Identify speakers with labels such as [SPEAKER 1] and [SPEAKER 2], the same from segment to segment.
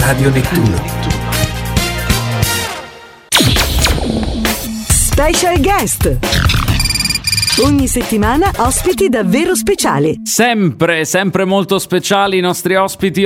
[SPEAKER 1] Radio Nettuno.
[SPEAKER 2] Special Guest. Ogni settimana ospiti davvero speciali.
[SPEAKER 3] Sempre molto speciali i nostri ospiti.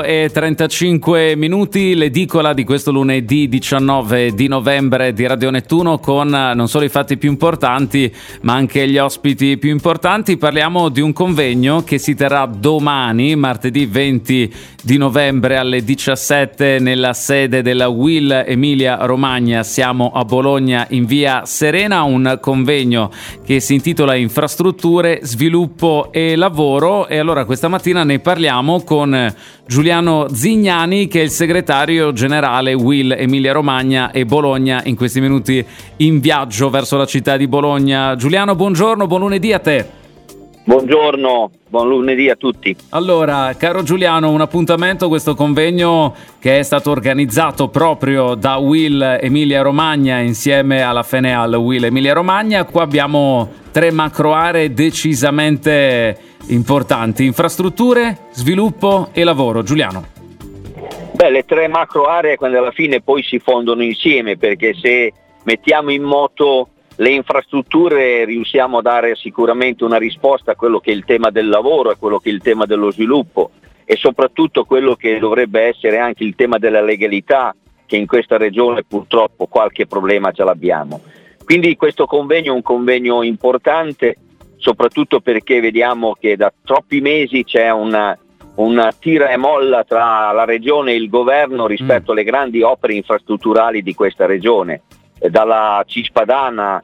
[SPEAKER 3] 8:35, l'edicola di questo lunedì 19 di novembre di Radio Nettuno, con non solo i fatti più importanti ma anche gli ospiti più importanti. Parliamo di un convegno che si terrà domani, martedì 20 di novembre alle 17 nella sede della UIL Emilia Romagna. Siamo a Bologna in via Serena, un convegno che si intitola Infrastrutture, Sviluppo e Lavoro, e allora questa mattina ne parliamo con Giuliano Zignani, che è il segretario generale UIL Emilia Romagna e Bologna, in questi minuti in viaggio verso la città di Bologna. Giuliano, buongiorno, buon lunedì a te.
[SPEAKER 4] Buongiorno, buon lunedì a tutti.
[SPEAKER 3] Allora, caro Giuliano, un appuntamento, questo convegno che è stato organizzato proprio da UIL Emilia Romagna insieme alla FENEAL UIL Emilia Romagna. Qua abbiamo 3 macro aree decisamente importanti: infrastrutture, sviluppo e lavoro. Giuliano.
[SPEAKER 4] Le 3 macro aree quando alla fine poi si fondono insieme, perché se mettiamo in moto le infrastrutture riusciamo a dare sicuramente una risposta a quello che è il tema del lavoro, a quello che è il tema dello sviluppo e soprattutto quello che dovrebbe essere anche il tema della legalità, che in questa regione purtroppo qualche problema ce l'abbiamo. Quindi questo convegno è un convegno importante, soprattutto perché vediamo che da troppi mesi c'è una tira e molla tra la regione e il governo rispetto alle grandi opere infrastrutturali di questa regione. Dalla Cispadana,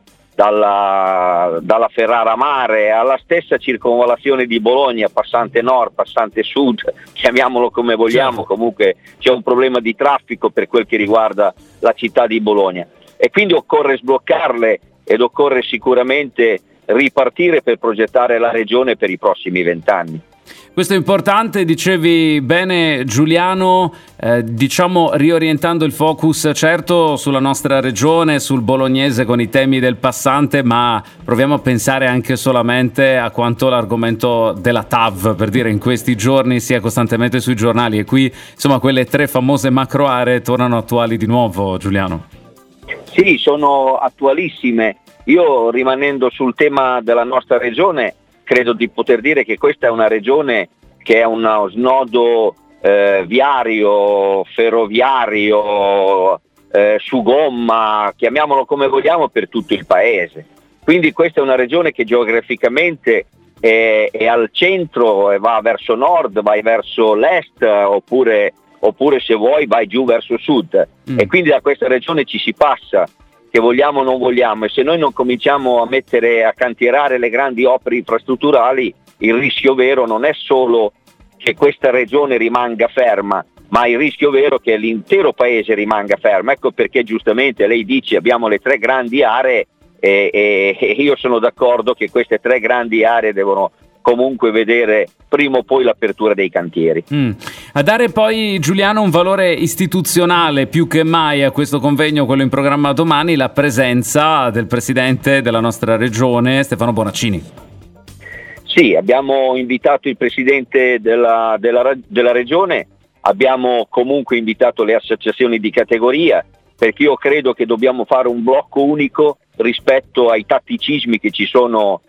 [SPEAKER 4] dalla Ferrara Mare alla stessa circonvallazione di Bologna, passante nord, passante sud, chiamiamolo come vogliamo, comunque c'è un problema di traffico per quel che riguarda la città di Bologna e quindi occorre sbloccarle ed occorre sicuramente ripartire per progettare la regione per i prossimi 20 anni.
[SPEAKER 3] Questo è importante, dicevi bene Giuliano, diciamo riorientando il focus certo sulla nostra regione, sul bolognese con i temi del passante, ma proviamo a pensare anche solamente a quanto l'argomento della TAV, per dire, in questi giorni sia costantemente sui giornali, e qui insomma quelle 3 famose macro aree tornano attuali di nuovo, Giuliano.
[SPEAKER 4] Sì, sono attualissime. Io, rimanendo sul tema della nostra regione, credo di poter dire che questa è una regione che è uno snodo viario, ferroviario, su gomma, chiamiamolo come vogliamo, per tutto il paese. Quindi questa è una regione che geograficamente è al centro e va verso nord, vai verso l'est, oppure se vuoi vai giù verso sud. E quindi da questa regione ci si passa, che vogliamo o non vogliamo, e se noi non cominciamo a cantierare le grandi opere infrastrutturali, il rischio vero non è solo che questa regione rimanga ferma, ma il rischio vero è che l'intero paese rimanga fermo. Ecco perché giustamente lei dice abbiamo le 3 grandi aree e io sono d'accordo che queste 3 grandi aree devono comunque vedere prima o poi l'apertura dei cantieri.
[SPEAKER 3] A dare poi, Giuliano, un valore istituzionale più che mai a questo convegno, quello in programma domani, la presenza del presidente della nostra regione, Stefano Bonaccini.
[SPEAKER 4] Sì, abbiamo invitato il presidente della regione, abbiamo comunque invitato le associazioni di categoria, perché io credo che dobbiamo fare un blocco unico rispetto ai tatticismi che ci sono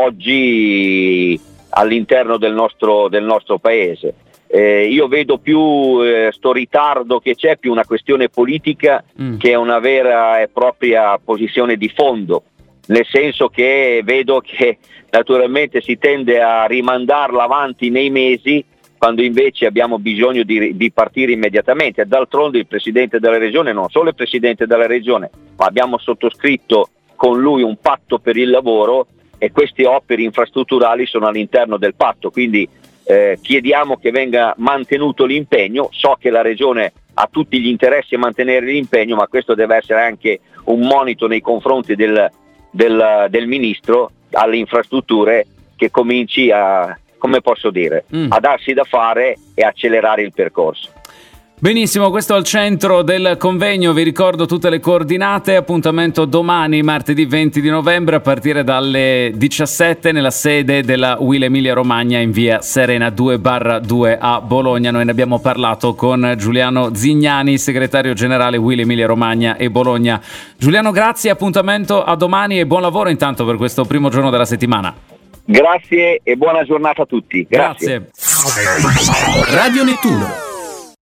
[SPEAKER 4] oggi all'interno del nostro paese. Io vedo più sto ritardo che c'è, più una questione politica che una vera e propria posizione di fondo, nel senso che vedo che naturalmente si tende a rimandarla avanti nei mesi quando invece abbiamo bisogno di partire immediatamente. D'altronde il Presidente della Regione, non solo il Presidente della Regione, ma abbiamo sottoscritto con lui un patto per il lavoro e queste opere infrastrutturali sono all'interno del patto, quindi chiediamo che venga mantenuto l'impegno. So che la Regione ha tutti gli interessi a mantenere l'impegno, ma questo deve essere anche un monito nei confronti del Ministro alle infrastrutture, che cominci a darsi da fare e accelerare il percorso.
[SPEAKER 3] Benissimo, questo è al centro del convegno, vi ricordo tutte le coordinate, appuntamento domani, martedì 20 di novembre a partire dalle 17 nella sede della UIL Emilia Romagna in via Serena 2/2 a Bologna. Noi ne abbiamo parlato con Giuliano Zignani, segretario generale UIL Emilia Romagna e Bologna. Giuliano, grazie, appuntamento a domani e buon lavoro intanto per questo primo giorno della settimana.
[SPEAKER 4] Grazie e buona giornata a tutti.
[SPEAKER 3] Grazie.
[SPEAKER 1] Radio Nettuno.